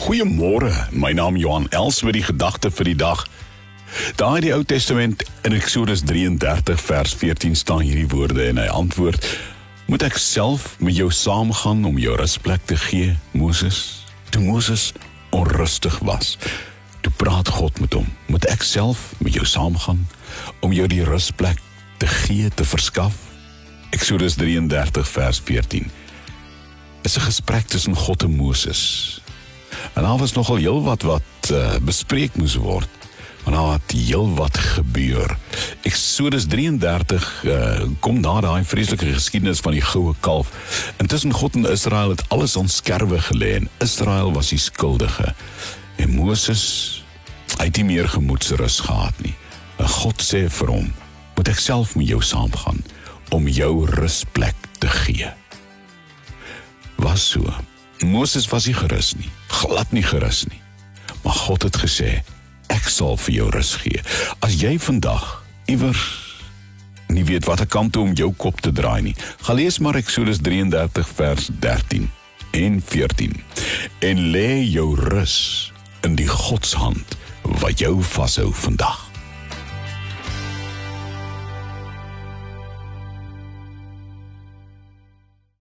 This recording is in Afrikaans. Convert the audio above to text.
Goeiemôre, my naam Johan Els met die gedagte vir die dag. Daar in die Ou Testament in Eksodus 33 vers 14 staan hierdie woorde en hy antwoord: Moet ek self met jou saamgaan om jou rusplek te gee, Moses? Toe Moses onrustig was, toe praat God met hom: Moet ek self met jou saamgaan om jou die rusplek te gee, te verskaf? Eksodus 33 vers 14 is 'n gesprek tussen God en Moses. En daar was nogal heel wat bespreek moes word. Want daar het heel wat gebeur. Eksodus 33 kom na daai vreeslike geskiedenis van die goue kalf. Intussen God en Israel het alles aan skerwe gelê en Israel was die skuldige. En Moses, hy het nie meer gemoedsrus gehad nie. En God sê vir hom: Moet ek self met jou saamgaan om jou rusplek te gee? Was so. Moses was nie gerus nie, glad nie gerus nie. Maar God het gesê: Ek sal vir jou rus gee. As jy vandag iewers nie weet watter kant toe om jou kop te draai nie, gaan lees maar Eksodus 33 vers 13 en 14 en lê jou rus in die Godshand wat jou vashou vandag.